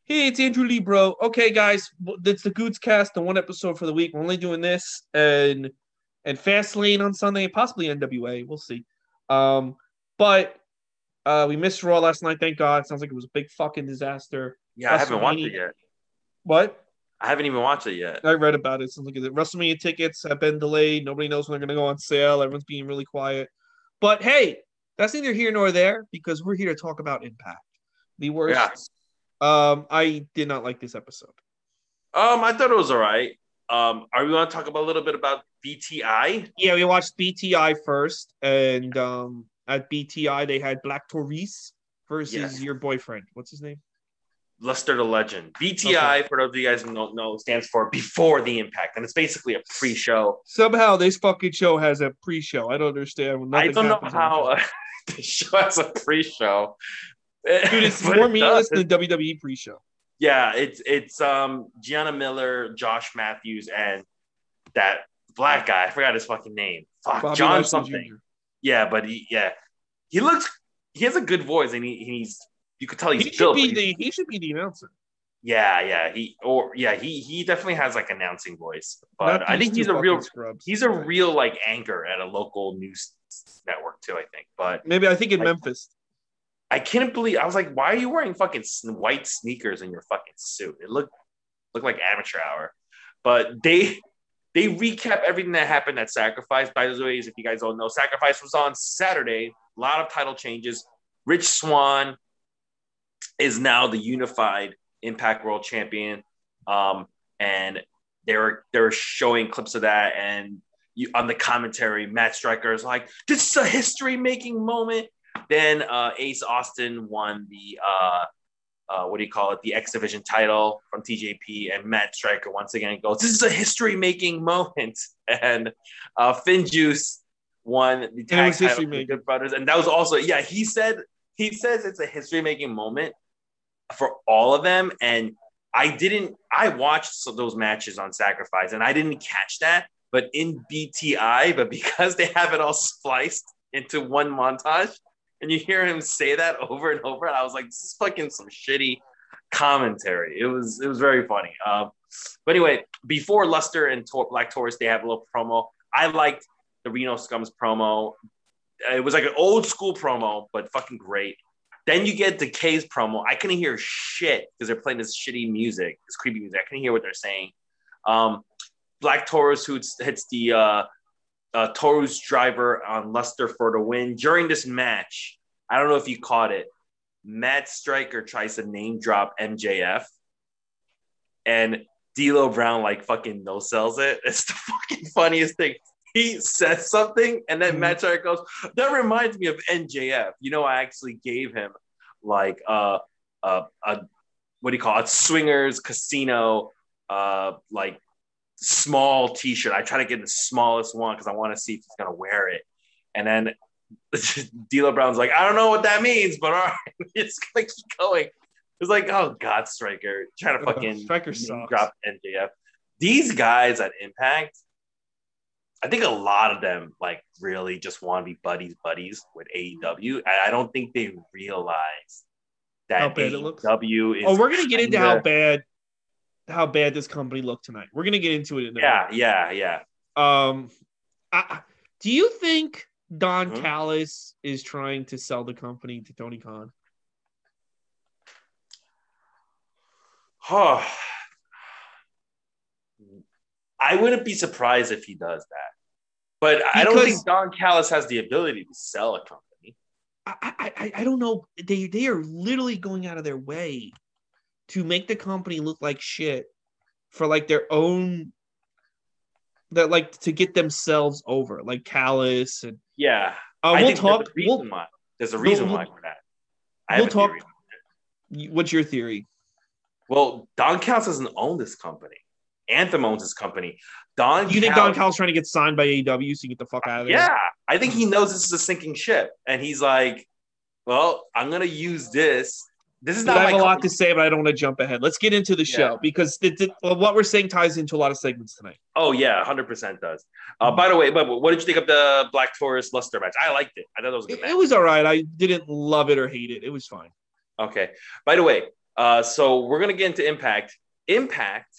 Hey, it's Andrew Lee, bro. Okay, guys, it's the Goots Cast, the one episode for the week. We're only doing this and Fastlane on Sunday, possibly NWA. We'll see. But we missed Raw last night. Thank God. Sounds like it was a big fucking disaster. Yeah, I haven't watched it WrestleMania. yet. What? I haven't even watched it yet. I read about it. Sounds like it. WrestleMania tickets have been delayed. Nobody knows when they're going to go on sale. Everyone's being really quiet. But hey, that's neither here nor there because we're here to talk about Impact. The Yeah. worst. I did not like this episode. I thought it was all right. Are we going to talk about a little bit about BTI? Yeah, we watched BTI first, and at BTI they had Black Taurus versus Yes. your boyfriend. What's his name? Luster the Legend. BTI, Okay. for those of you guys who don't know, stands for Before the Impact, and it's basically a pre-show. Somehow this fucking show has a pre-show. I don't understand. I Nothing don't know happens on how the show has a pre-show. the show. Dude, it's But more it meaningless does. than the WWE pre-show. Yeah, it's Gianna Miller, Josh Matthews, and that black guy. I forgot his fucking name. Fuck, Bobby John Lashley something. Jr. Yeah, but he looks, he has a good voice, and he's, you could tell he's He should built. be the announcer. He definitely has like announcing voice, but Not I these think two fucking scrubs. he's a real like anchor at a local news network too. I think, but Maybe I think in like, Memphis. I can't believe I was like, why are you wearing fucking white sneakers in your fucking suit? It looked like amateur hour, but they recap everything that happened at Sacrifice. By the way, if you guys don't know, Sacrifice was on Saturday. A lot of title changes. Rich Swann is now the unified Impact World Champion, and they were showing clips of that. And on the commentary, Matt Striker is like, "This is a history-making moment." Then Ace Austin won the what do you call it? The X Division title from TJP, and Matt Striker once again goes, "This is a history-making moment." And Finjuice won the tag title from the Good Brothers, and that was also he says it's a history-making moment for all of them. And I watched those matches on Sacrifice, and I didn't catch that, but in BTI, but because they have it all spliced into one montage, and you hear him say that over and over, and I was like, this is fucking some shitty commentary. It was very funny. But anyway, before Luster and Black Taurus, they have a little promo. I liked the Reno Scums promo. It was like an old school promo, but fucking great. Then you get Decay's promo. I couldn't hear shit because they're playing this shitty music, this creepy music. I couldn't hear what they're saying. Black Taurus who hits the Taurus driver on Luster for the win. During this match, I don't know if you caught it, Matt Striker tries to name drop MJF, and D'Lo Brown like fucking no sells it. It's the fucking funniest thing. He says something, and then Matt Striker goes, "That reminds me of NJF. You know, I actually gave him like what do you call it? Swingers Casino like small T-shirt. I try to get the smallest one because I want to see if he's gonna wear it." And then D'Lo Brown's like, "I don't know what that means, but all right." It's gonna keep going. It's like, oh God, Striker trying to fucking Striker sucks. drop NJF. These guys at Impact, I think a lot of them like really just want to be buddies with AEW. I don't think they realize that how bad AEW is. Oh, we're gonna get into how bad this company looked tonight. We're gonna get into it in a minute. Yeah. Do you think Don Callis is trying to sell the company to Tony Khan? Oh, I wouldn't be surprised if he does that, but I don't think Don Callis has the ability to sell a company. I don't know. They are literally going out of their way to make the company look like shit for like their own, that like to get themselves over, like Callis and I think there's a reason why for that. We'll talk. What's your theory? Well, Don Callis doesn't own this company. Anthem owns this company. Do you think Don Callis trying to get signed by AEW so you get the fuck out of there? Yeah, I think he knows this is a sinking ship, and he's like, "Well, I'm gonna use this. This is not." I have a lot to say, but I don't want to jump ahead. Let's get into the show because what we're saying ties into a lot of segments tonight. Oh yeah, 100% does. By the way, but what did you think of the Black Taurus Luster match? I liked it. I thought it was a good match. It was all right. I didn't love it or hate it. It was fine. Okay. By the way, So we're gonna get into Impact. Impact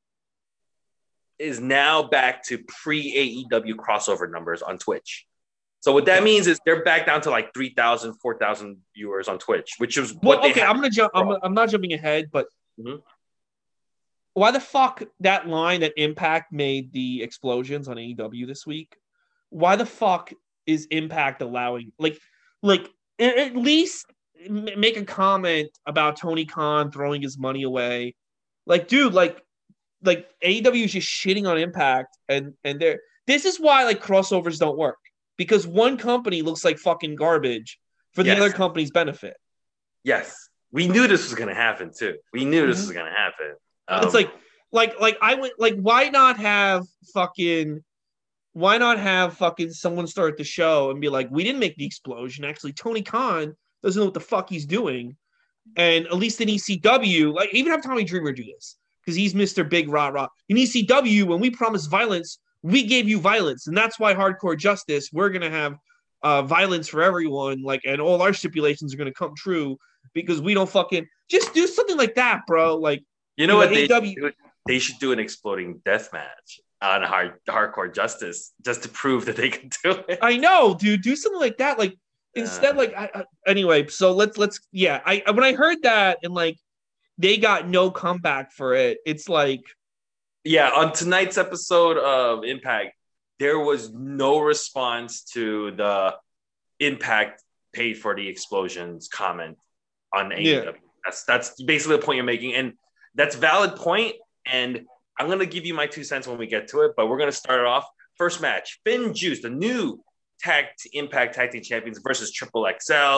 is now back to pre-AEW crossover numbers on Twitch. So what that means is they're back down to like 3,000, 4,000 viewers on Twitch, which is what they had. I'm gonna jump. I'm not jumping ahead, but why the fuck that line that Impact made the explosions on AEW this week? Why the fuck is Impact allowing like at least make a comment about Tony Khan throwing his money away? Like, dude, like AEW is just shitting on Impact, and they're this is why like crossovers don't work because one company looks like fucking garbage for the other company's benefit. Yes, we knew this was gonna happen too. We knew this was gonna happen. It's like I went like why not have fucking someone start the show and be like, we didn't make the explosion. Actually, Tony Khan doesn't know what the fuck he's doing. And at least in ECW, like even have Tommy Dreamer do this because he's Mr. Big Rah Rah. In ECW, when we promised violence, we gave you violence, and that's why Hardcore Justice, we're gonna have violence for everyone, like, and all our stipulations are gonna come true because we don't fucking just do something like that, bro. Like, you know what they should do an exploding death match on Hardcore Justice just to prove that they can do it. I know, dude. Do something like that, like. Instead, like anyway, so let's when I heard that and like they got no comeback for it, it's like on tonight's episode of Impact, there was no response to the Impact paid for the explosions comment on AEW. That's basically the point you're making, and that's valid point. And I'm gonna give you my 2 cents when we get to it, but we're gonna start it off. First match: Finn Juice, the new Impact Tag Team Champions versus Triple XL.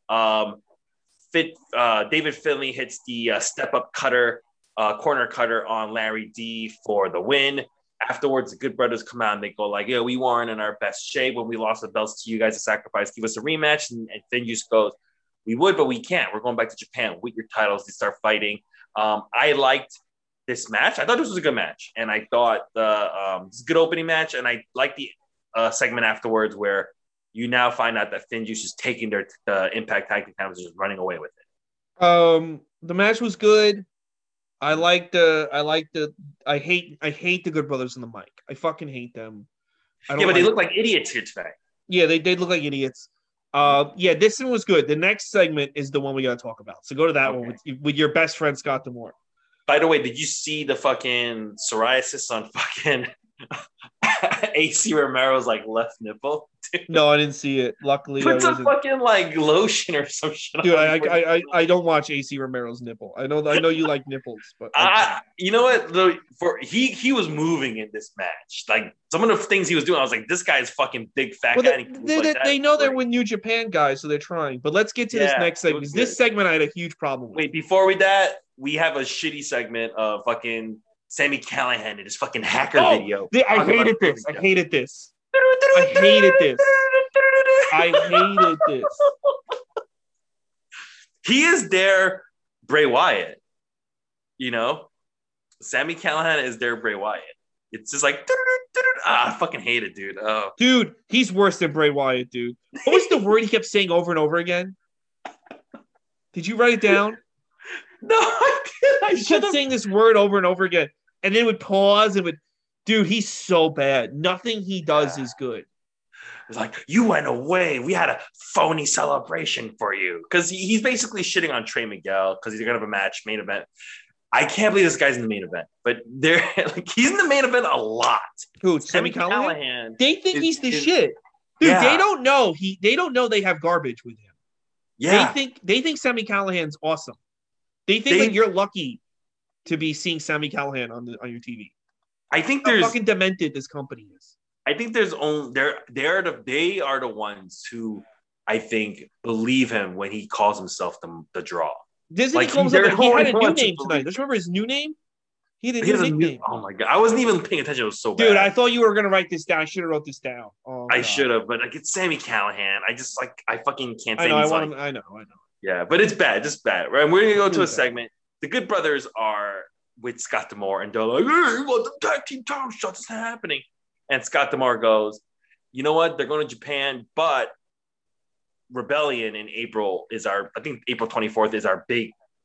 David Finlay hits the step up cutter, corner cutter on Larry D for the win. Afterwards, the Good Brothers come out and they go like, "Yeah, we weren't in our best shape when we lost the belts to you guys. A sacrifice. Give us a rematch." And Finn just goes, "We would, but we can't. We're going back to Japan with your titles." They start fighting. I liked this match. I thought this was a good match, and I thought this is a good opening match, and I liked the segment afterwards where you now find out that Finn Juice is taking their Impact Tag Team titles and just running away with it. The match was good. I hate the Good Brothers on the mic. I fucking hate them. But they look like idiots here today. Yeah, they look like idiots. This one was good. The next segment is the one we got to talk about. So go to that one with your best friend Scott D'Amore. By the way, did you see the fucking psoriasis on fucking AC Romero's like left nipple? Dude. No, I didn't see it. Luckily, put some fucking like lotion or some shit. Dude, I don't watch AC Romero's nipple. I know you like nipples, but you know what? He was moving in this match. Like some of the things he was doing, I was like, this guy's fucking big fat guy. They know they're with New Japan guys, so they're trying. But let's get to this next segment. Because this segment I had a huge problem with. Wait, before we have a shitty segment of fucking Sami Callihan and his fucking hacker video. I hated this. I hated this. He is their Bray Wyatt. You know? Sami Callihan is their Bray Wyatt. It's just like, I fucking hate it, dude. Oh. Dude, he's worse than Bray Wyatt, dude. What was the word he kept saying over and over again? Did you write it down? No, I did. He kept saying this word over and over again. And then would pause and would, dude, he's so bad. Nothing he does is good. It's like, you went away. We had a phony celebration for you. Because he's basically shitting on Trey Miguel because he's going to have a match, main event. I can't believe this guy's in the main event. But he's in the main event a lot. Who, Sami Callihan? They think he's the shit. Dude, they don't know. They don't know they have garbage with him. Yeah. They think Sami Callihan's awesome. They think like you're lucky to be seeing Sami Callihan on your TV. I think how fucking demented this company is. I think they are the ones who I think believe him when he calls himself the Draw. He had a new name tonight. Don't you remember his new name? He had a new nickname. Oh my god! I wasn't even paying attention. It was so bad. Dude, I thought you were gonna write this down. I should have wrote this down. I should have, but like it's Sami Callihan. I fucking can't say. I know. Yeah, but it's bad. Just bad. Right? We're gonna go to a segment. The Good Brothers are with Scott D'Amore, and they're like, "Hey, well, the tag team title shot is happening." And Scott D'Amore goes, "You know what? They're going to Japan, but Rebellion in April is I think April 24th is our big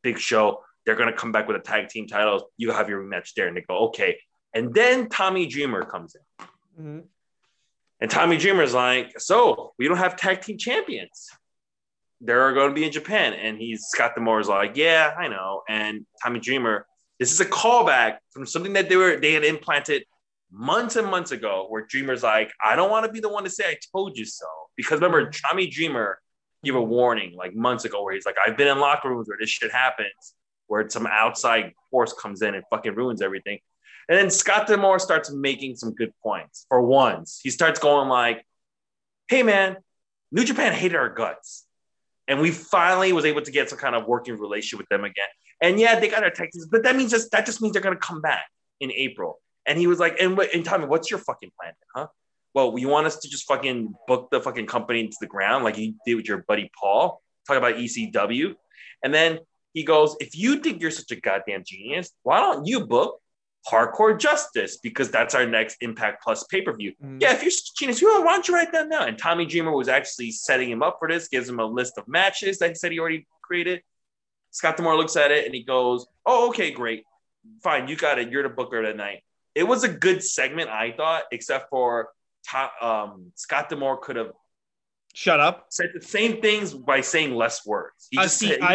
big show. They're going to come back with a tag team titles. You have your rematch there. And they go, okay. And then Tommy Dreamer comes in. Mm-hmm. And Tommy Dreamer's like, so we don't have tag team champions. They're going to be in Japan. And Scott D'Amore's like, yeah, I know. And Tommy Dreamer, this is a callback from something that they had implanted months and months ago, where Dreamer's like, I don't want to be the one to say I told you so. Because remember, Tommy Dreamer gave a warning like months ago where he's like, I've been in locker rooms where this shit happens, where some outside force comes in and fucking ruins everything. And then Scott D'Amore starts making some good points. For once, he starts going like, hey man, New Japan hated our guts. And we finally was able to get some kind of working relationship with them again. And yeah, they got our tag teams, but that just means they're going to come back in April. And he was like, and Tommy, what's your fucking plan, huh? Well, you want us to just fucking book the fucking company into the ground like you did with your buddy Paul? Talk about ECW. And then he goes, if you think you're such a goddamn genius, why don't you book Hardcore Justice? Because that's our next Impact Plus pay-per-view. Yeah, if you're such a genius, why don't you write that down? And Tommy Dreamer was actually setting him up for this, gives him a list of matches that he said he already created. Scott D'Amore looks at it and he goes, oh, okay, great. Fine, you got it. You're the booker that night. It was a good segment, I thought, except for Scott D'Amore could have shut up, said the same things by saying less words. I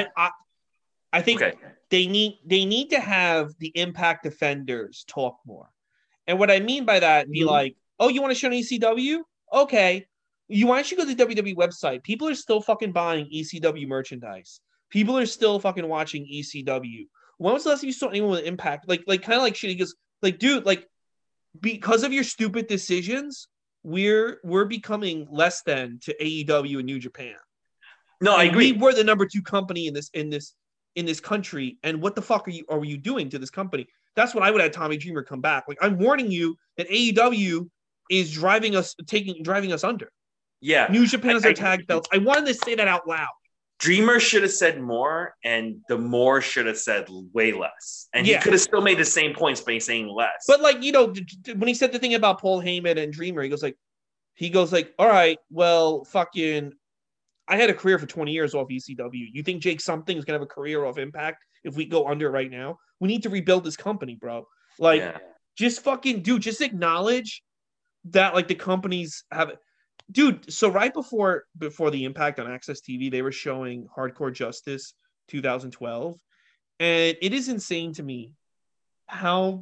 think they need to have the Impact defenders talk more. And what I mean by that, be like, oh, you want to show an ECW? Okay. Why don't you go to the WWE website? People are still fucking buying ECW merchandise. People are still fucking watching ECW. When was the last time you saw anyone with Impact? Like kind of like shit. He goes, like, dude, like, because of your stupid decisions, we're becoming less than to AEW and New Japan. No, I agree. We were the number 2 company in this country, and what the fuck are you doing to this company? That's what I would have Tommy Dreamer come back. Like, I'm warning you that AEW is driving us under. Yeah, New Japan has their tag belts. I wanted to say that out loud. Dreamer should have said more, and D'Amore should have said way less. And he could have still made the same points by saying less. But like, when he said the thing about Paul Heyman and Dreamer, he goes like, all right, well, fucking, I had a career for 20 years off ECW. You think Jake something is gonna have a career off Impact if we go under right now? We need to rebuild this company, bro. Like, just fucking just acknowledge that like the companies have. Dude, so right before the Impact on Access TV, they were showing Hardcore Justice 2012, and it is insane to me how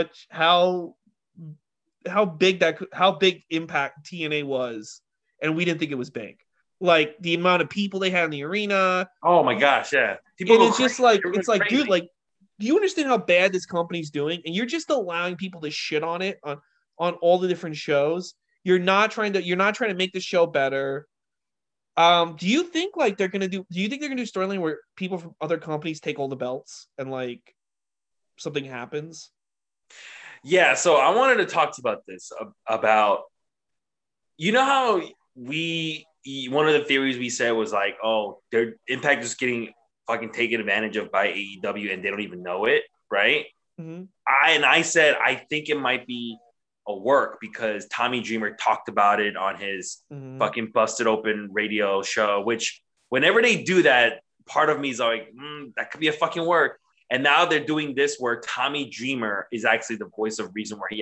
big Impact TNA was, and we didn't think it was big. Like the amount of people they had in the arena. Oh my gosh, yeah. People, and it's just like crazy. Dude, like, do you understand how bad this company's doing? And you're just allowing people to shit on it on all the different shows. You're not trying to make the show better. Do you think they're gonna do storyline where people from other companies take all the belts and like something happens? Yeah, so I wanted to talk to you about this, about, you know how one of the theories we said was like, oh, their Impact is getting fucking taken advantage of by AEW and they don't even know it, right? Mm-hmm. I said I think it might be a work because Tommy Dreamer talked about it on his fucking Busted Open radio show, which whenever they do that, part of me is like, that could be a fucking work. And now they're doing this where Tommy Dreamer is actually the voice of reason, where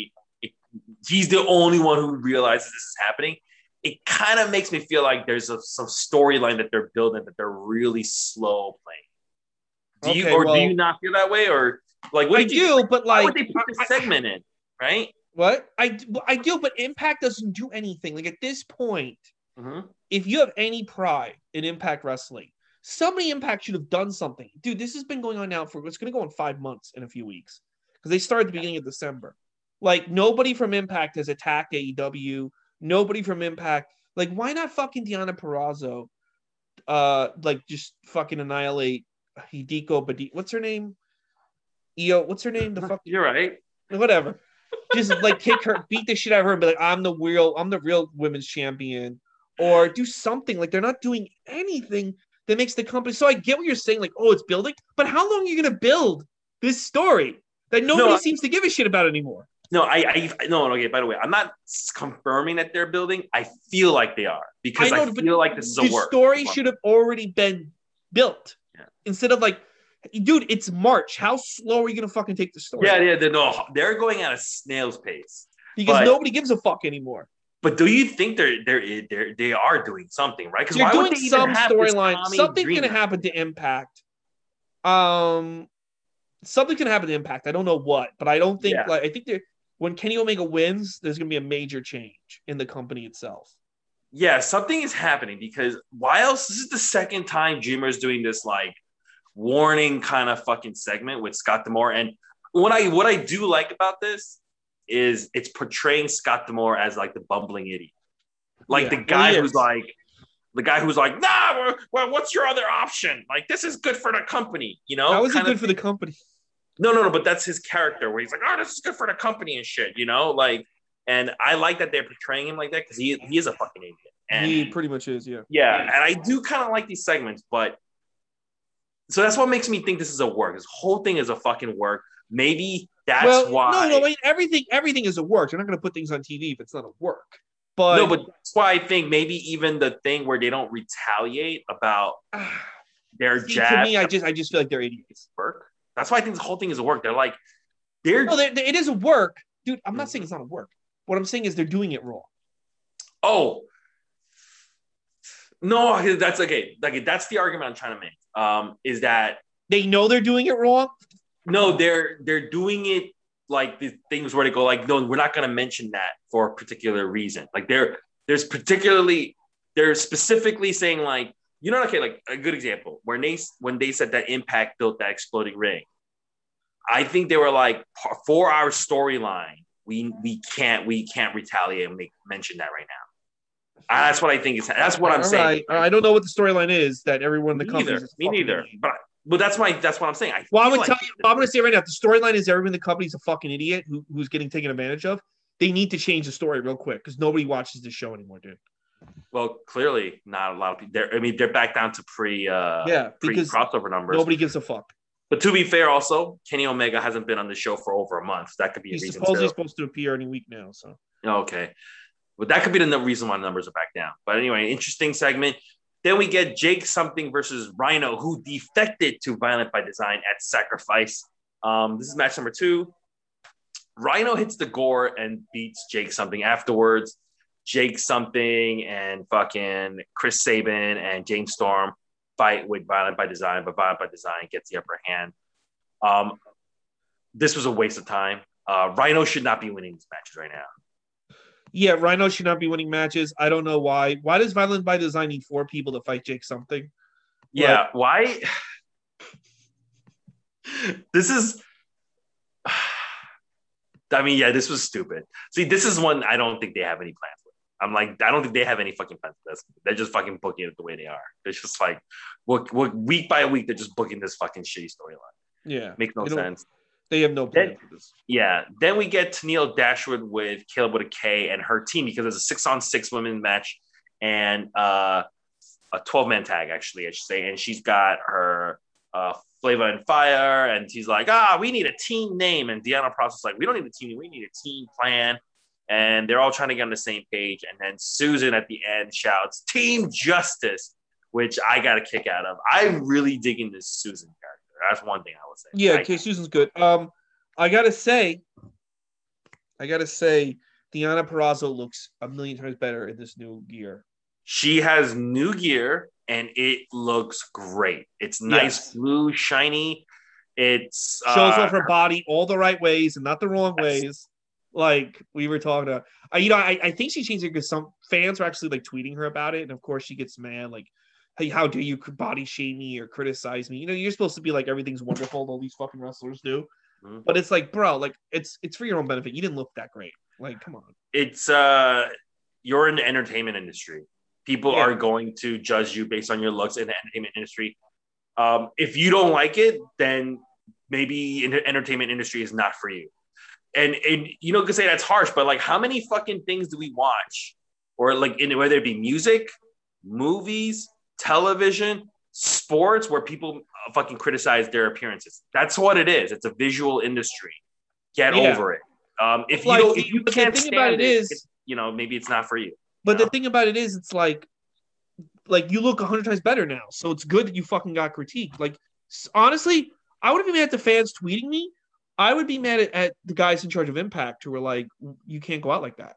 he's the only one who realizes this is happening. It kind of makes me feel like there's some storyline that they're building that they're really slow playing. Do you not feel that way? Or like, what why would they put this segment in, right? What? I do, but Impact doesn't do anything. Like, at this point, if you have any pride in Impact Wrestling, somebody Impact should have done something. Dude, this has been going on now it's going to go on 5 months in a few weeks because they started at the beginning of December. Like, nobody from Impact has attacked AEW. Nobody from Impact. Like, why not fucking Deonna Purrazzo? Like, just fucking annihilate Hideko Badi. What's her name? What's her name? The fuck. You're right. Whatever. Just like kick her, beat the shit out of her, and be like, I'm the real women's champion, or do something. Like, they're not doing anything that makes the company. So I get what you're saying, like, oh, it's building, but how long are you gonna build this story that nobody seems to give a shit about anymore? No, okay. By the way, I'm not confirming that they're building. I feel like they are because I feel like this is a work. The story should have already been built instead of like Dude, it's March. How slow are you gonna fucking take the story? Yeah, they're going at a snail's pace. Because But nobody gives a fuck anymore. but do you think they are doing something, right? Because They're why would doing they even some have this storyline. Tommy Something's gonna Dreamer? happen to Impact. Something's gonna happen to Impact. I don't know what, but I don't think Yeah. I think when Kenny Omega wins, there's gonna be a major change in the company itself. Yeah, something is happening because why else? This is the second time Dreamer's doing this like warning kind of fucking segment with Scott D'Amore. And what I do like about this is it's portraying Scott D'Amore as like the bumbling idiot. Like the guy who's like, nah, well, what's your other option? Like, this is good for the company, you know? How is it good for the company? No, but that's his character where he's like, oh, this is good for the company and shit, you know? Like, and I like that they're portraying him like that because he is a fucking idiot. And he pretty much is, yeah. Yeah, and I do kind of like these segments, but so that's what makes me think this is a work. This whole thing is a fucking work. Maybe that's why. No, wait, everything is a work. You're not going to put things on TV if it's not a work. But no, but that's why I think maybe even the thing where they don't retaliate about their jab. To me, I just feel like they're idiots. Work. That's why I think this whole thing is a work. No, it is a work, dude. I'm not saying it's not a work. What I'm saying is they're doing it wrong. Oh, no, that's okay. Like that's the argument I'm trying to make. Is that they know they're doing it wrong? No, they're doing it like the things where they go like, no, we're not going to mention that for a particular reason. Like they're specifically saying like, you know, okay, like a good example when they said that Impact built that exploding ring. I think they were like, for our storyline, we can't retaliate and mention that right now. That's what I think is. That's what I'm saying. Right. I don't know what the storyline is that everyone in the company. Me neither. But that's what I'm saying. I'm going to say right now, the storyline is everyone in the company's a fucking idiot who's getting taken advantage of. They need to change the story real quick because nobody watches this show anymore, dude. Well, clearly not a lot of people. They're back down to pre crossover numbers. Nobody gives a fuck. But to be fair, also Kenny Omega hasn't been on the show for over a month. That could be a reason. He's supposed to appear any week now. So okay, but that could be the reason why the numbers are back down. But anyway, interesting segment. Then we get Jake something versus Rhino, who defected to Violent by Design at Sacrifice. This is match number 2. Rhino hits the gore and beats Jake something afterwards. Jake something and fucking Chris Sabin and James Storm fight with Violent by Design, but Violent by Design gets the upper hand. This was a waste of time. Rhino should not be winning these matches right now. Yeah, Rhino should not be winning matches. I don't know why. Why does Violent by Design need 4 people to fight Jake something? Yeah, why? This is... I mean, yeah, this was stupid. See, this is one I don't think they have any plans with. I'm like, I don't think they have any fucking plans for this. They're just fucking booking it the way they are. It's just like, week by week, they're just booking this fucking shitty storyline. Yeah. Makes no sense. They have no plan for this. Yeah. Then we get Tennille Dashwood with Caleb with a K and her team because it's a 6-on-6 women's match and a 12-man tag, actually, I should say. And she's got her Flava and Fire, and she's like, we need a team name. And Deanna Pross is like, we don't need a team, we need a team plan. And they're all trying to get on the same page. And then Susan at the end shouts, Team Justice, which I got a kick out of. I'm really digging this Susan character. That's one thing I would say. Yeah, okay, Susan's good. I gotta say, Deanna Purrazzo looks a million times better in this new gear. She has new gear, and it looks great. It's nice, blue, shiny. It's shows off her body all the right ways and not the wrong ways. Like we were talking about. I think she changed it because some fans were actually like tweeting her about it, and of course she gets mad, like, hey, how dare you body shame me or criticize me? You know, you're supposed to be like everything's wonderful, all these fucking wrestlers do. Mm-hmm. But it's like, bro, like it's for your own benefit. You didn't look that great. Like, come on. It's you're in the entertainment industry. People are going to judge you based on your looks in the entertainment industry. If you don't like it, then maybe the entertainment industry is not for you. And you know, could say that's harsh, but like, how many fucking things do we watch, or like whether it be music, movies, television, sports, where people fucking criticize their appearances? That's what it is. It's a visual industry. Get over it. If you can't stand it, you know, maybe it's not for you. But the thing about it is, it's like you look 100 times better now, so it's good that you fucking got critiqued. Like, honestly, I wouldn't be mad at the fans tweeting me. I would be mad at the guys in charge of Impact who were like, you can't go out like that.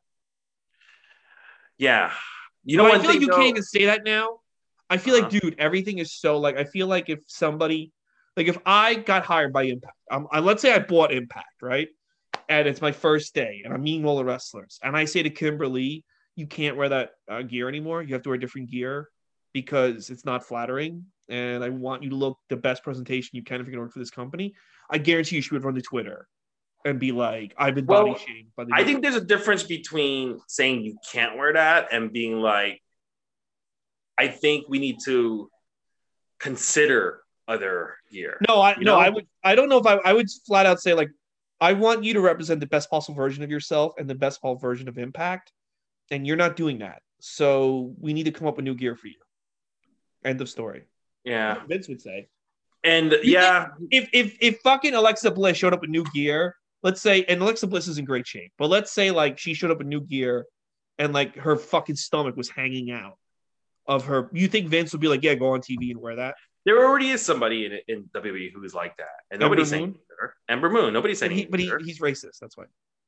Yeah. You know But I one feel like thing you though? can't even say that now. I feel like, dude, everything is so like. I feel like if somebody, like, if I got hired by Impact, let's say I bought Impact, right, and it's my first day, and I'm meeting all the wrestlers, and I say to Kimberly, you can't wear that gear anymore. You have to wear different gear because it's not flattering, and I want you to look the best presentation you can if you're going to work for this company. I guarantee you she would run to Twitter and be like, I've been body Well, shamed by the. I think there's a difference between saying you can't wear that and being like, I think we need to consider other gear. No, You know? I would. I don't know if I would flat out say like, I want you to represent the best possible version of yourself and the best possible version of Impact, and you're not doing that. So we need to come up with new gear for you. End of story. Yeah. Vince would say. And yeah, if fucking Alexa Bliss showed up with new gear, let's say, and Alexa Bliss is in great shape, but let's say like she showed up with new gear, and like her fucking stomach was hanging out of her. You think Vince would be like, yeah, go on TV and wear that? there already is somebody in WWE who is like that, and nobody's saying either. Ember Moon. Nobody's saying but he's racist. That's why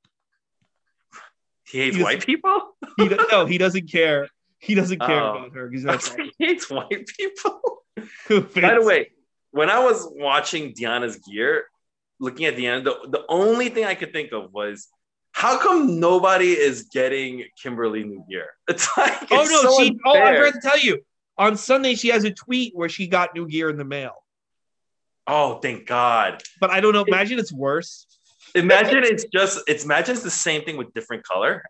he hates white people. No, he doesn't care. He doesn't care about her. He's not. He hates white people. By the way, when I was watching Deanna's gear, looking at Deanna, the only thing I could think of was, how come nobody is getting Kimberly new gear? It's like, I forgot to tell you. On Sunday, she has a tweet where she got new gear in the mail. Oh, thank God. But I don't know. Imagine it's worse. Imagine it's the same thing with different color.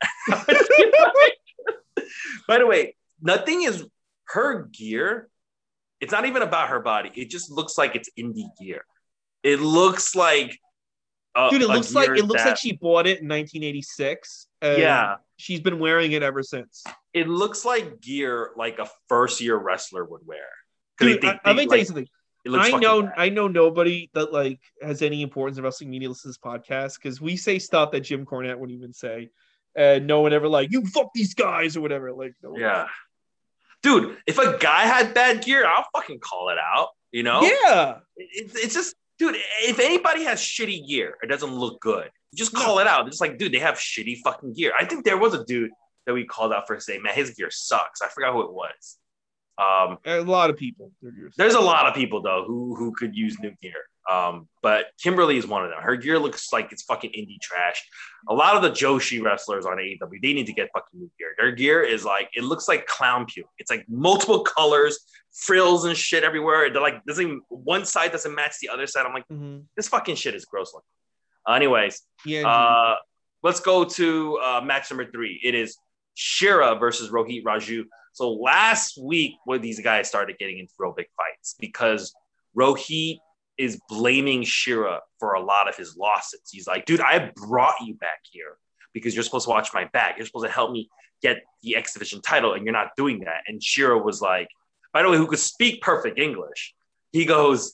By the way, nothing is her gear. It's not even about her body. It just looks like it's indie gear. It looks like dude. It looks like she bought it in 1986. Yeah, she's been wearing it ever since. It looks like gear like a first-year wrestler would wear. Dude, let me tell you something. I know nobody that like has any importance in wrestling media listens to this podcast because we say stuff that Jim Cornette wouldn't even say, and no one ever like you fuck these guys or whatever. Like, no yeah, dude. If a guy had bad gear, I'll fucking call it out. You know? Yeah. It's just, dude. If anybody has shitty gear, it doesn't look good. You just call it out. It's like, dude, they have shitty fucking gear. I think there was a dude that we called out for saying, man, his gear sucks. I forgot who it was. A lot of people. There's a lot of people though who could use new gear. But Kimberly is one of them. Her gear looks like it's fucking indie trash. A lot of the Joshi wrestlers on AEW, they need to get fucking new gear. Their gear is like, it looks like clown puke. It's like multiple colors, frills and shit everywhere. They're like, one side doesn't match the other side. I'm like, This fucking shit is gross looking. Anyways, let's go to match number 3. It is Shira versus Rohit Raju. So last week, when these guys started getting into real big fights, because Rohit is blaming Shira for a lot of his losses. He's like, dude, I brought you back here because you're supposed to watch my back. You're supposed to help me get the X Division title, and you're not doing that. And Shira was like, by the way, who could speak perfect English. He goes,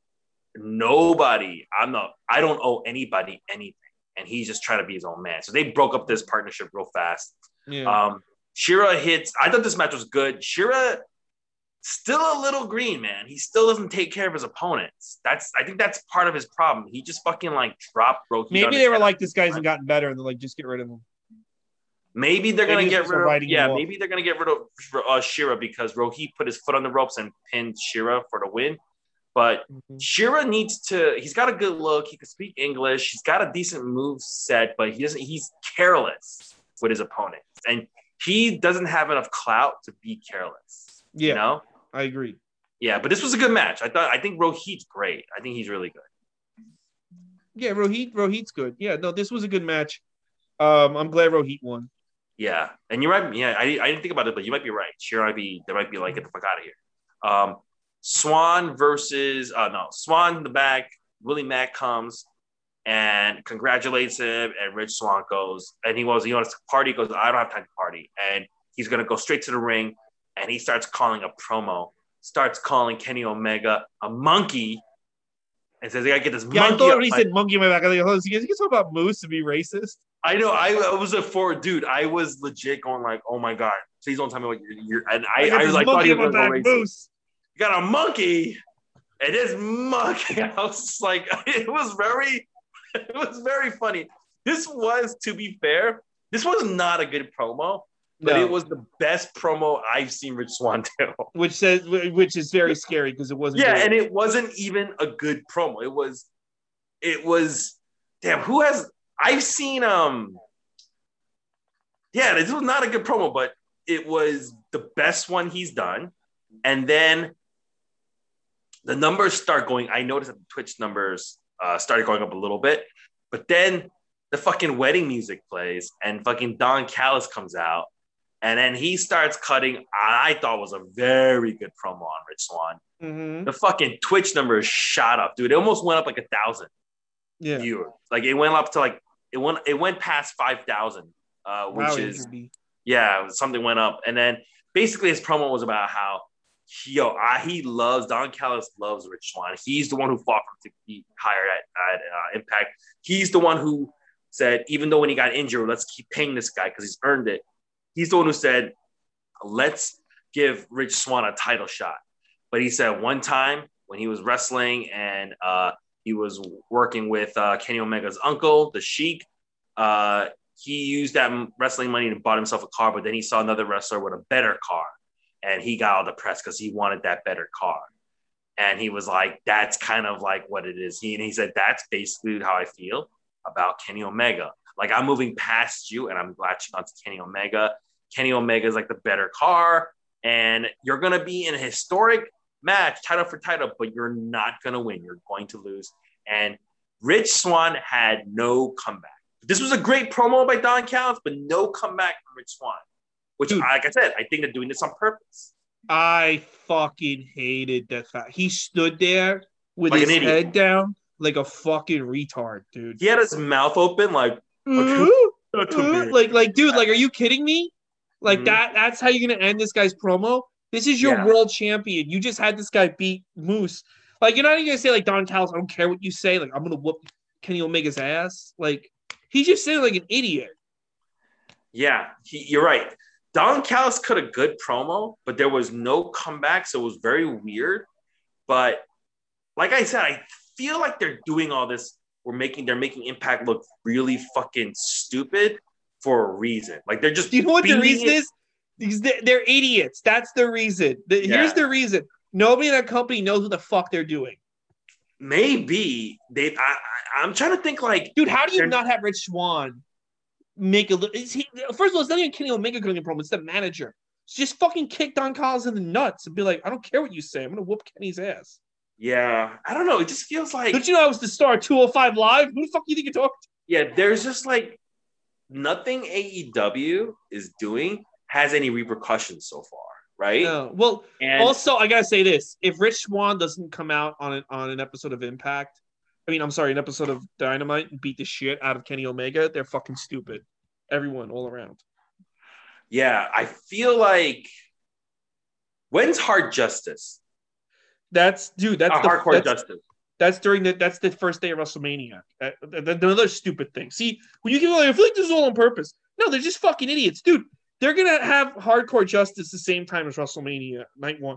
I don't owe anybody anything. And he's just trying to be his own man. So they broke up this partnership real fast. Yeah. Shira hits. I thought this match was good. Shira still a little green, man. He still doesn't take care of his opponents. I think that's part of his problem. He just fucking like dropped Rohit. Maybe they were like, this guy hasn't gotten better, and they're like, just get rid of him. Maybe they're gonna get rid of. Yeah, maybe they're gonna get rid of Shira because Rohit put his foot on the ropes and pinned Shira for the win. But Shira needs to. He's got a good look. He can speak English. He's got a decent move set, but he doesn't. He's careless with his opponents, and he doesn't have enough clout to be careless. Yeah, you know? I agree. Yeah, but this was a good match. I think Rohit's great. I think he's really good. Yeah, Rohit's good. Yeah, no, this was a good match. I'm glad Rohit won. Yeah, and you're right. Yeah, I didn't think about it, but you might be right. Sure, there might be like, get the fuck out of here. Swan versus Swan in the back. Willie Mack comes and congratulates him, and Rich Swann goes, and he wants to party. He goes, I don't have time to party, and he's gonna go straight to the ring, and he starts calling a promo, starts calling Kenny Omega a monkey, and says, I gotta get this monkey. I thought when he said monkey in my back, I was like, you talk about Moose to be racist. I know. I was dude. I was legit going like, oh my God, please don't tell me what you're. And I was like, thought he was going to go racist. Moose. You got a monkey. And this monkey, I was just like, it was very funny. This was, to be fair, this was not a good promo, but it was the best promo I've seen Rich Swann do. Which is very scary because it wasn't. Yeah, good. and it wasn't even a good promo. It was. Damn, who has? I've seen. Yeah, this was not a good promo, but it was the best one he's done. And then the numbers start going. I noticed that the Twitch numbers started going up a little bit, but then the fucking wedding music plays and fucking Don Callis comes out, and then he starts cutting. I thought was a very good promo on Rich Swann. Mm-hmm. The fucking Twitch numbers shot up, dude. It almost went up like 1,000 viewers. Like it went up to like it went past 5,000, which is something went up. And then basically his promo was about how he loves Don Callis loves Rich Swann. He's the one who fought for him to be hired at Impact. He's the one who said, even though when he got injured, let's keep paying this guy because he's earned it. He's the one who said, let's give Rich Swann a title shot. But he said one time when he was wrestling and he was working with Kenny Omega's uncle, the Sheik, he used that wrestling money to buy himself a car, but then he saw another wrestler with a better car. And he got all the press because he wanted that better car. And he was like, that's kind of like what it is. He said, that's basically how I feel about Kenny Omega. Like, I'm moving past you, and I'm latching onto Kenny Omega. Kenny Omega is like the better car, and you're going to be in a historic match, title for title, but you're not going to win. You're going to lose. And Rich Swann had no comeback. This was a great promo by Don Callis, but no comeback from Rich Swann. Which, dude, like I said, I think they're doing this on purpose. I fucking hated that fact. He stood there with his head down like a fucking retard, dude. He had his mouth open like, like, dude, like, are you kidding me? Like, that's how you're going to end this guy's promo? This is your world champion. You just had this guy beat Moose. Like, you're not even going to say, like, Don Callis, I don't care what you say. Like, I'm going to whoop Kenny Omega's ass. Like, he's just saying like an idiot. Yeah, you're right. Don Callis cut a good promo, but there was no comeback, so it was very weird. But like I said, I feel like they're doing all this. They're making Impact look really fucking stupid for a reason. Like they're just. Do you know what the reason is? They're idiots. That's the reason. Here's the reason. Nobody in that company knows what the fuck they're doing. Maybe I'm trying to think like, dude, how do you not have Rich Swann make first of all, it's not even Kenny Omega cutting a promo, it's the manager. So just fucking kick Don Callis in the nuts and be like, I don't care what you say, I'm gonna whoop Kenny's ass. Yeah, I don't know. It just feels like, don't you know I was the star of 205 Live? Who the fuck do you think you're talking to? Yeah, there's just like nothing AEW is doing has any repercussions so far, right? No. Well, also I gotta say this: if Rich Swann doesn't come out on an episode of Impact, an episode of Dynamite and beat the shit out of Kenny Omega, they're fucking stupid. Everyone, all around. Yeah, I feel like when's Hard Justice? That's Hardcore Justice. That's that's the first day of WrestleMania. Another stupid thing. See, when you get like, I feel like this is all on purpose. No, they're just fucking idiots, dude. They're gonna have Hardcore Justice the same time as WrestleMania Night 1.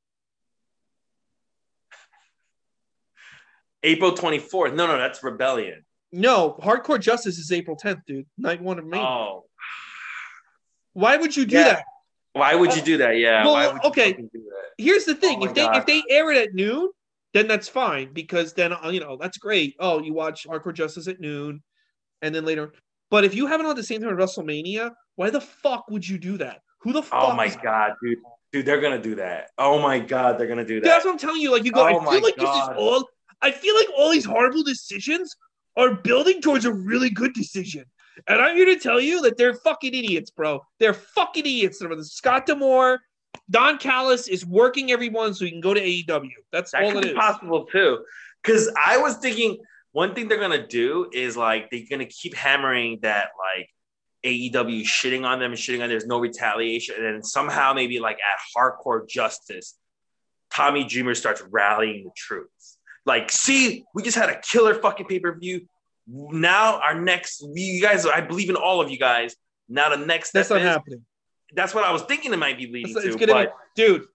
April 24th. No, that's Rebellion. No, Hardcore Justice is April 10th, dude. Night 1 of Mania. Oh. Why would you do that? Why would you do that? Yeah. Well, why would you do that? Here's the thing. If they air it at noon, then that's fine because then that's great. Oh, you watch Hardcore Justice at noon, and then later. But if you have it on at the same time as WrestleMania, why the fuck would you do that? Who the fuck? Oh my god, dude. Dude, they're gonna do that. Oh my god, they're gonna do that. Dude, that's what I'm telling you. Like you go, I feel like this is all. I feel like all these horrible decisions are building towards a really good decision. And I'm here to tell you that they're fucking idiots, bro. They're fucking idiots. Scott D'Amore, Don Callis is working everyone so he can go to AEW. That's all it is. Possible too. Because I was thinking one thing they're gonna do is like they're gonna keep hammering that like AEW shitting on them and shitting on there's no retaliation, and then somehow maybe like at Hardcore Justice, Tommy Dreamer starts rallying the troops. Like, see, we just had a killer fucking pay-per-view. Now our next, you guys, I believe in all of you guys. Now the next step that's not happening. That's what I was thinking it might be leading to. Dude,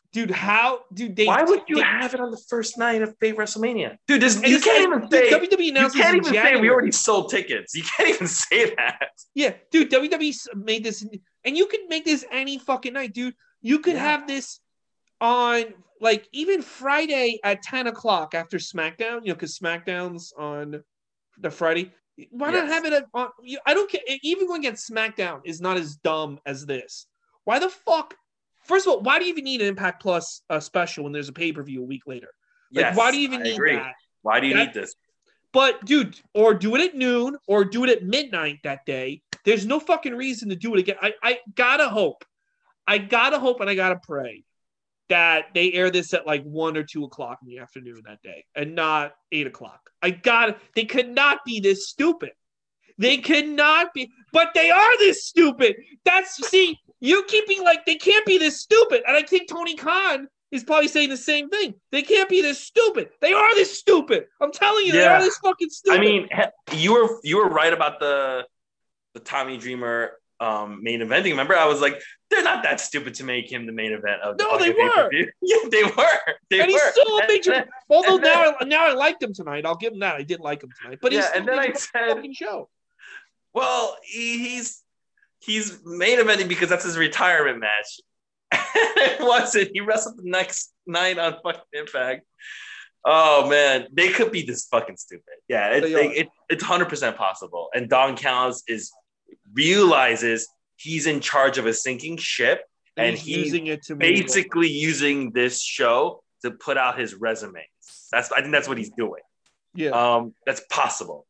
Dude, how, dude, they. Why would you they, have it on the first night of Fake WrestleMania? Dude, this, and you it's can't like, even dude, say. WWE You announces can't in even say January. we already sold tickets. You can't even say that. Yeah, dude, WWE made this, and you could make this any fucking night, dude. You could have this on like even Friday at 10 o'clock after SmackDown, because SmackDown's on the Friday. Why not have it on? I don't care. Even going against SmackDown is not as dumb as this. Why the fuck? First of all, why do you even need an Impact Plus special when there's a pay per view a week later? Like, why do you even need that? Why do you need this? But, dude, or do it at noon or do it at midnight that day. There's no fucking reason to do it again. I gotta hope. I gotta hope and I gotta pray that they air this at like 1 or 2 o'clock in the afternoon that day and not 8 o'clock. They could not be this stupid. They cannot be, but they are this stupid. You keeping like they can't be this stupid. And I think Tony Khan is probably saying the same thing. They can't be this stupid. They are this stupid. I'm telling you, they are this fucking stupid. I mean, you were right about the Tommy Dreamer main eventing. Remember, I was like, they're not that stupid to make him the main event of the they were. Yeah, they were. He's still a major. Although now I liked him tonight. I'll give him that. I did like him tonight. But he's still a fucking show. Well, he's main eventing because that's his retirement match. It wasn't. He wrestled the next night on fucking Impact. Oh man, they could be this fucking stupid. Yeah, it's 100% possible. And Don Callis realizes he's in charge of a sinking ship, and he's using it to basically using this show to put out his resumes. I think that's what he's doing. Yeah, that's possible.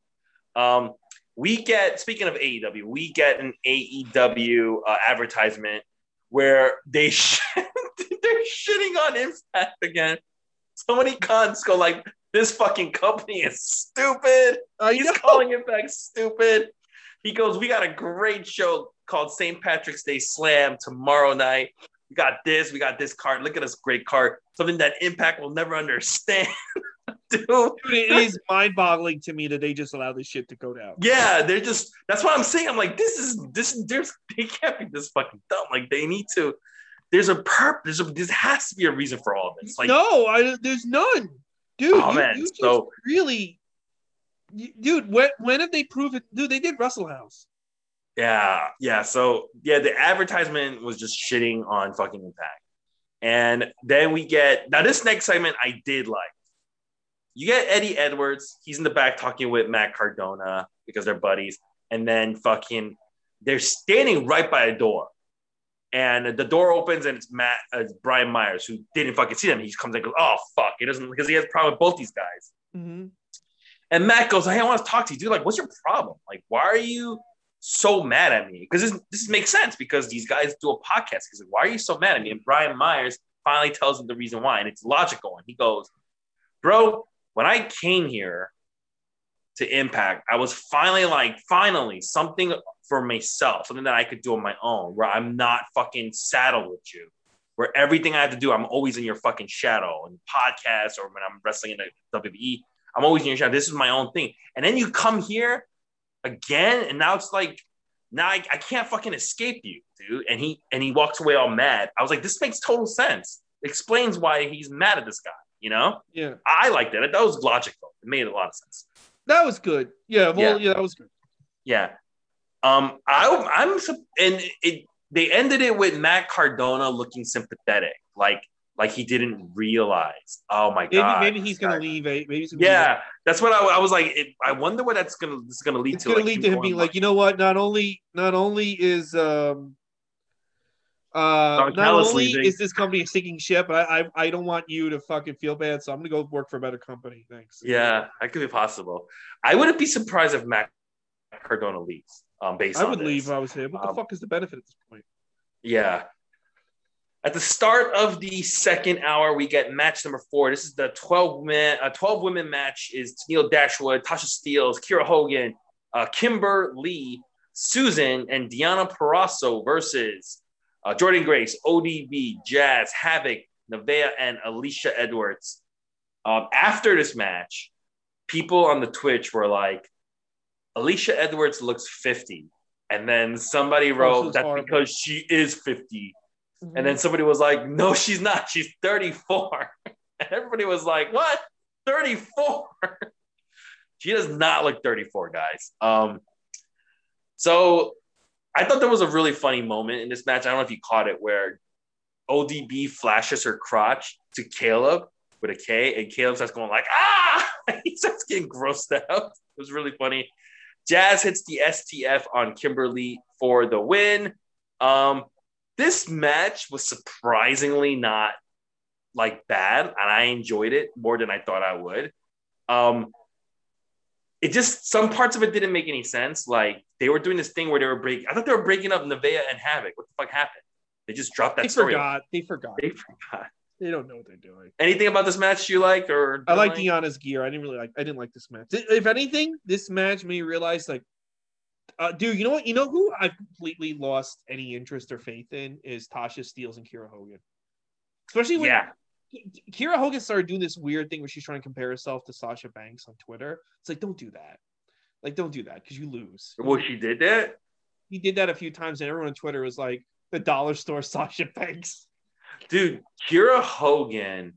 Speaking of AEW, we get an AEW advertisement where they're shitting on Impact again. So many cunts go like, this fucking company is stupid. He's calling Impact stupid. He goes, we got a great show called St. Patrick's Day Slam tomorrow night. We got this card. Look at this great card. Something that Impact will never understand. Dude, it is mind-boggling to me that they just allow this shit to go down. Yeah, that's what I'm saying. I'm like, they can't be this fucking dumb. Like, they need to. There's a purpose. There has to be a reason for all this. Like, no, there's none, dude. Oh man, you just really, dude. When have they proven? Dude, they did Russell House. Yeah. So the advertisement was just shitting on fucking Impact, and then we get this next segment I did like. You get Eddie Edwards. He's in the back talking with Matt Cardona because they're buddies. And then they're standing right by a door. And the door opens and it's Brian Myers, who didn't fucking see them. He comes and goes, oh, fuck. He doesn't, because he has a problem with both these guys. Mm-hmm. And Matt goes, hey, I want to talk to you. Dude, like, what's your problem? Like, why are you so mad at me? Because this makes sense because these guys do a podcast. He's like, why are you so mad at me? And Brian Myers finally tells him the reason why. And it's logical. And he goes, bro, when I came here to Impact, I was finally something for myself, something that I could do on my own, where I'm not fucking saddled with you, where everything I have to do, I'm always in your fucking shadow, in podcasts or when I'm wrestling in the WWE, I'm always in your shadow. This is my own thing. And then you come here again, and now it's like, I can't fucking escape you, dude. And he walks away all mad. I was like, this makes total sense. It explains why he's mad at this guy. You know? Yeah. I liked it. That was logical. It made a lot of sense. That was good. Yeah. Well, yeah, that was good. Yeah. They ended it with Matt Cardona looking sympathetic, like he didn't realize. Oh my god. Maybe he's gonna leave. Maybe he's that's what I was like. I wonder what this is gonna lead to. It's gonna lead to him being like, you know what? Not only is is this company a sinking ship, I don't want you to fucking feel bad, so I'm gonna go work for a better company. Thanks. Yeah, that could be possible. I wouldn't be surprised if Matt Cardona leaves. I would leave if I was him. What the fuck is the benefit at this point? Yeah. At the start of the second hour, we get match number 4. This is the 12 women match. Is Tennille Dashwood, Tasha Steelz, Kiera Hogan, Kimber Lee, Susan, and Deonna Purrazzo versus Jordynne Grace, ODB, Jazz, Havoc, Nevaeh, and Alicia Edwards. After this match, people on the Twitch were like, Alicia Edwards looks 50. And then somebody wrote, that's because she is 50. And then somebody was like, no, she's not. She's 34. And everybody was like, what? 34? She does not look 34, guys. So I thought there was a really funny moment in this match. I don't know if you caught it, where ODB flashes her crotch to Caleb with a K, and Caleb starts going like, ah! He starts getting grossed out. It was really funny. Jazz hits the STF on Kimberly for the win. This match was surprisingly not like bad, and I enjoyed it more than I thought I would. It just, some parts of it didn't make any sense. Like, they were doing this thing where I thought they were breaking up Nevaeh and Havoc. What the fuck happened? They just dropped that story. They forgot. They don't know what they're doing. Anything about this match you liked, or I like Deanna's gear. I didn't like this match. If anything, this match made me realize, like, dude, you know what? You know who I've completely lost any interest or faith in is Tasha Steelz and Kiera Hogan. Especially when Kiera Hogan started doing this weird thing where she's trying to compare herself to Sasha Banks on Twitter. It's like, don't do that. Like, don't do that because you lose. Well, she did that? He did that a few times, and everyone on Twitter was like, the dollar store Sasha Banks. Dude, Kiera Hogan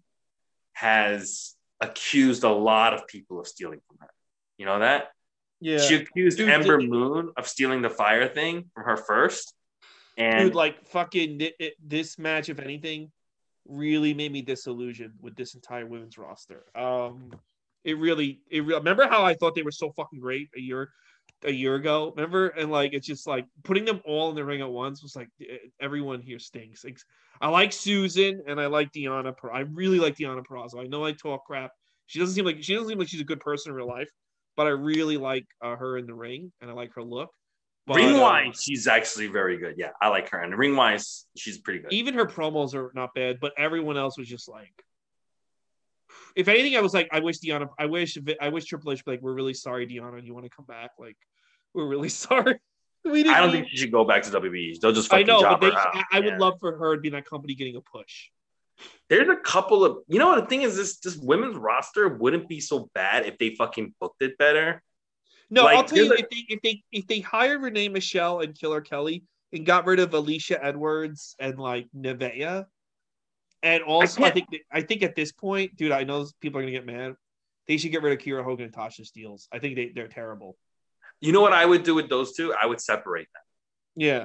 has accused a lot of people of stealing from her. You know that? Yeah. She accused Ember Moon of stealing the fire thing from her first. And dude, like, fucking this match, if anything, really made me disillusioned with this entire women's roster. It really remember how I thought they were so fucking great a year ago, remember? And like, it's just like putting them all in the ring at once was like, everyone here stinks. Like, I like Susan and I like Deonna. I really like Deonna Purrazzo. I know I talk crap. She doesn't seem like she's a good person in real life, but I really like her in the ring and I like her look. But, ring-wise, she's actually very good. Yeah, I like her. And ring-wise, she's pretty good. Even her promos are not bad, but everyone else was just like, if anything, I was like, I wish Triple H would be like, we're really sorry, Deonna, you want to come back? Like, we're really sorry. I don't think she should go back to WWE. They'll just fucking job her out. I would love for her to be in that company getting a push. There's a couple of, you know what the thing is, this women's roster wouldn't be so bad if they fucking booked it better. No, like, I'll tell you, if they hired Renee Michelle and Killer Kelly and got rid of Alicia Edwards and like Nevaeh, and also I think at this point, dude, I know people are gonna get mad. They should get rid of Kiera Hogan and Tasha Steelz. I think they're terrible. You know what I would do with those two? I would separate them. Yeah.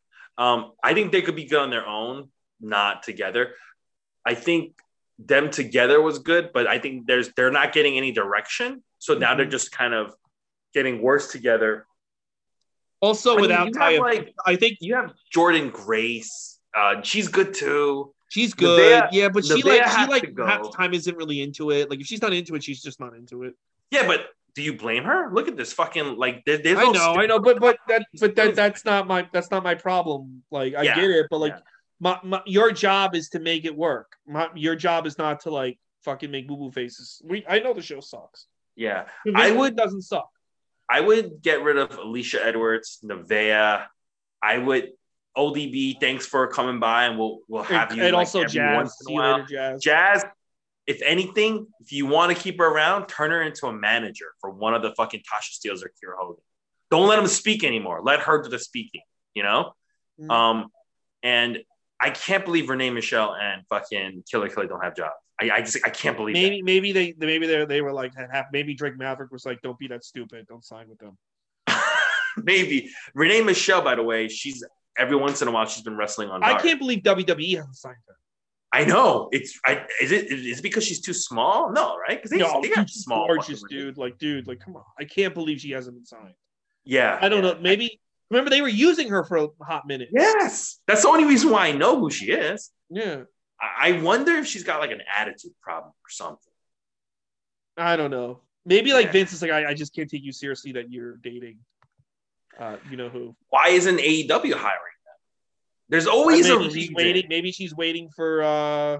I think they could be good on their own, not together. I think them together was good, but I think they're not getting any direction. So now they're just kind of getting worse together. Also, without Taya, I think you have Jordynne Grace. She's good too. She's good, Nevaeh, but she half the time isn't really into it. Like, if she's not into it, she's just not into it. Yeah, but do you blame her? Look at this fucking like. I know, but that's not my problem. Like, I get it, but like, your job is to make it work. Your job is not to like fucking make boo boo faces. I know the show sucks. Yeah, it doesn't suck. I would get rid of Alicia Edwards, Nevaeh. I would ODB. Thanks for coming by, and we'll have you. And like also Jazz. See you later, Jazz. Jazz. If anything, if you want to keep her around, turn her into a manager for one of the fucking Tasha Steelz or Kiera Hogan. Don't let them speak anymore. Let her do the speaking. You know. Mm-hmm. And I can't believe Renee Michelle and fucking Killer Kelly don't have jobs. I can't believe that. Maybe they were like, maybe Drake Maverick was like, don't be that stupid, don't sign with them. Maybe Renee Michelle, by the way, she's every once in a while she's been wrestling on Dark. I can't believe WWE hasn't signed her. I know is it because she's too small? No, right? Because they got small, gorgeous dude. Like come on, I can't believe she hasn't been signed. Yeah, I don't know. Maybe remember they were using her for a hot minute. Yes, that's the only reason why I know who she is. Yeah. I wonder if she's got like an attitude problem or something. I don't know. Maybe like Vince is like, I just can't take you seriously that you're dating. You know who? Why isn't AEW hiring them? There's always a reason. Maybe she's waiting for.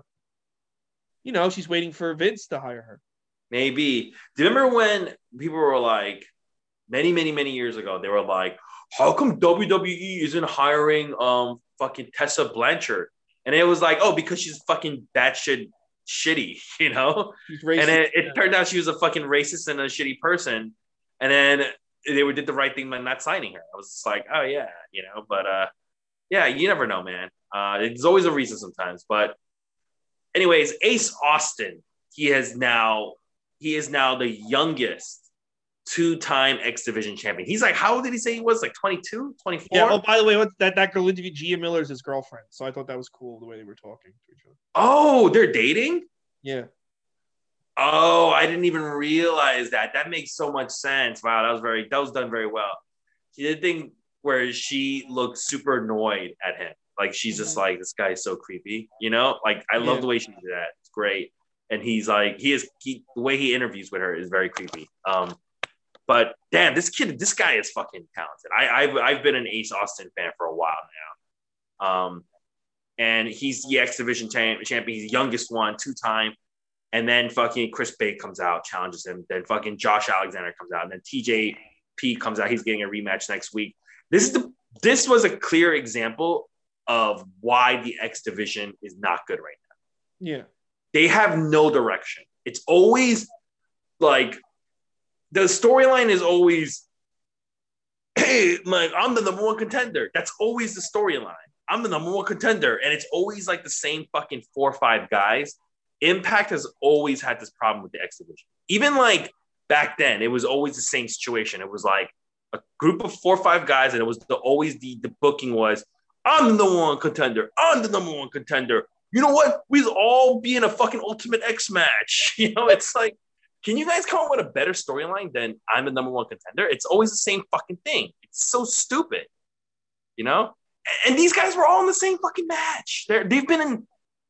She's waiting for Vince to hire her. Maybe. Do you remember when people were like, many, many, many years ago, they were like, "How come WWE isn't hiring fucking Tessa Blanchard?" And it was like, oh, because she's fucking batshit shitty, you know? She's racist, and it turned out she was a fucking racist and a shitty person. And then they did the right thing by not signing her. I was just like, oh, yeah, but Yeah, you never know, man. There's always a reason sometimes. But anyways, Ace Austin, he is now the youngest two-time X Division champion. He's like, how old did he say he was? Like 22, 24? Yeah. Oh, by the way, that girl interviewed Gia Miller is his girlfriend, so I thought that was cool the way they were talking to each other. Oh, they're dating? Yeah. Oh, I didn't even realize that. That makes so much sense. Wow, that was done very well. She did a thing where she looked super annoyed at him. Like she's just like, this guy is so creepy, you know? Like I love the way she did that. It's great. And he's like, the way he interviews with her is very creepy. But damn, this guy is fucking talented. I've been an Ace Austin fan for a while now. And he's the X Division champion. He's the youngest one, 2-time. And then fucking Chris Bay comes out, challenges him. Then fucking Josh Alexander comes out. And then TJP comes out. He's getting a rematch next week. This was a clear example of why the X Division is not good right now. Yeah. They have no direction. It's always like the storyline is always, hey, I'm the number one contender. That's always the storyline. I'm the number one contender. And it's always like the same fucking 4 or 5 guys. Impact has always had this problem with the X Division. Even like back then, it was always the same situation. It was like a group of 4 or 5 guys, and it was always the booking was, I'm the number one contender. I'm the number one contender. You know what? We'll all be in a fucking Ultimate X match. You know, it's like, can you guys come up with a better storyline than I'm the number one contender? It's always the same fucking thing. It's so stupid, you know? And these guys were all in the same fucking match. They've been in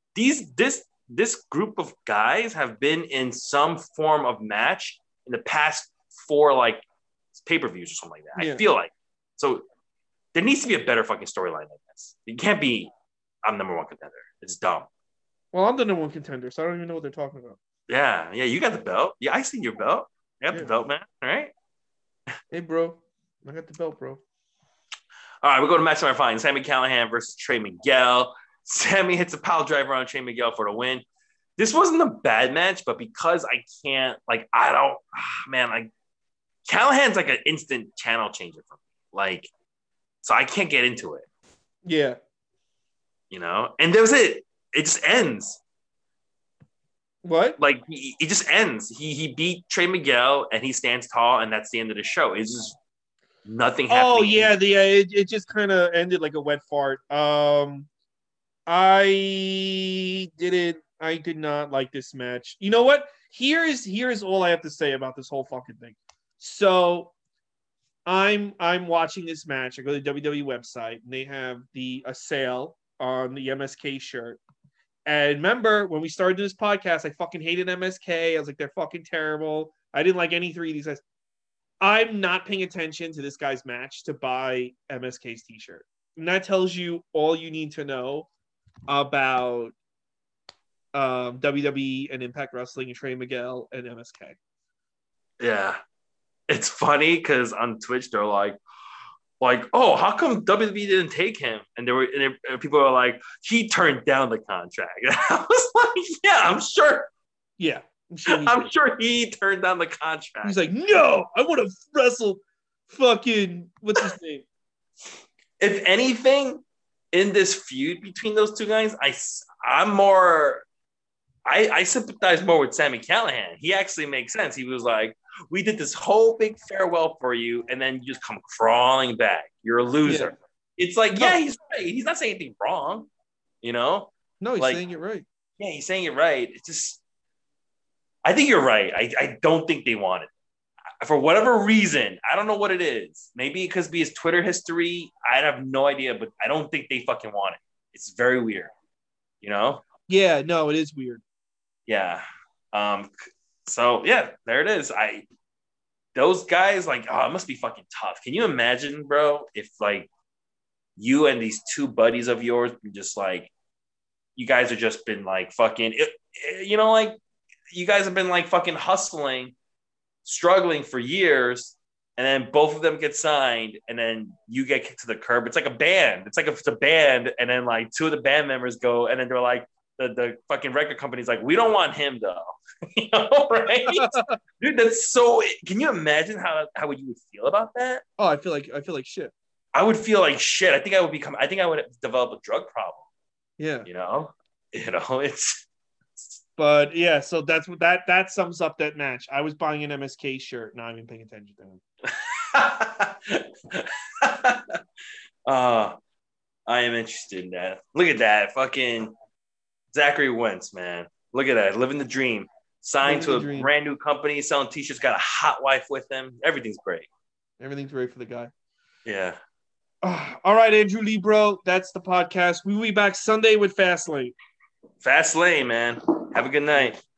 this group of guys have been in some form of match in the past 4 like pay-per-views or something like that. Yeah. I feel like. So there needs to be a better fucking storyline like this. It can't be I'm number one contender. It's dumb. Well, I'm the number one contender, so I don't even know what they're talking about. Yeah, you got the belt. Yeah, I see your belt. You got the belt, man. All right. Hey, bro. I got the belt, bro. All right, we go to match number 5. Sami Callihan versus Trey Miguel. Sami hits a pile driver on Trey Miguel for the win. This wasn't a bad match, but because Callahan's like an instant channel changer for me. Like, so I can't get into it. Yeah. You know? And that was it. It just ends. What? Like, it just ends. He beat Trey Miguel, and he stands tall, and that's the end of the show. It's just nothing happening. Oh, yeah. It just kind of ended like a wet fart. I did not like this match. You know what? Here's all I have to say about this whole fucking thing. So I'm watching this match. I go to the WWE website and they have a sale on the MSK shirt. And remember when we started this podcast, I fucking hated MSK. I was like, they're fucking terrible. I didn't like any 3 of these guys. I'm not paying attention to this guy's match to buy MSK's t-shirt. And that tells you all you need to know about WWE and Impact Wrestling and Trey Miguel and MSK. Yeah. It's funny because on Twitch they're like, oh, how come WWE didn't take him? And people are like, he turned down the contract. And I was like, yeah, I'm sure. Yeah, I'm sure he turned down the contract. He's like, no, I want to wrestle fucking what's his name? If anything, in this feud between those 2 guys, I sympathize more with Sami Callihan. He actually makes sense. He was like, we did this whole big farewell for you, and then you just come crawling back. You're a loser. Yeah. It's like, yeah, he's right. He's not saying anything wrong, you know? No, he's saying it right. Yeah, he's saying it right. It's just, I think you're right. I don't think they want it. For whatever reason, I don't know what it is. Maybe it could be his Twitter history. I have no idea, but I don't think they fucking want it. It's very weird, you know? Yeah, no, it is weird. Yeah. So yeah, there it is. Those guys, like, oh, it must be fucking tough. Can you imagine, bro, if like you and these 2 buddies of yours just like, you guys have just been like fucking, you know, like you guys have been like fucking hustling, struggling for years, and then both of them get signed, and then you get kicked to the curb. It's like a band. It's like if it's a band, and then like 2 of the band members go, and then they're like, the fucking record company's like, we don't want him though. You know, right? Dude, that's so. Can you imagine how you would feel about that? Oh, I feel like shit. I would feel like shit. I think I would develop a drug problem. Yeah. It's. But yeah, so that's what that sums up that match. I was buying an MSK shirt. Now I'm even paying attention to him. I am interested in that. Look at that. Fucking Zachary Wentz, man. Look at that. Living the dream. Signed to a brand new company, selling t-shirts, got a hot wife with him. Everything's great. Everything's great for the guy. Yeah. All right, Andrew Lee, bro. That's the podcast. We'll be back Sunday with Fastlane. Fastlane, man. Have a good night.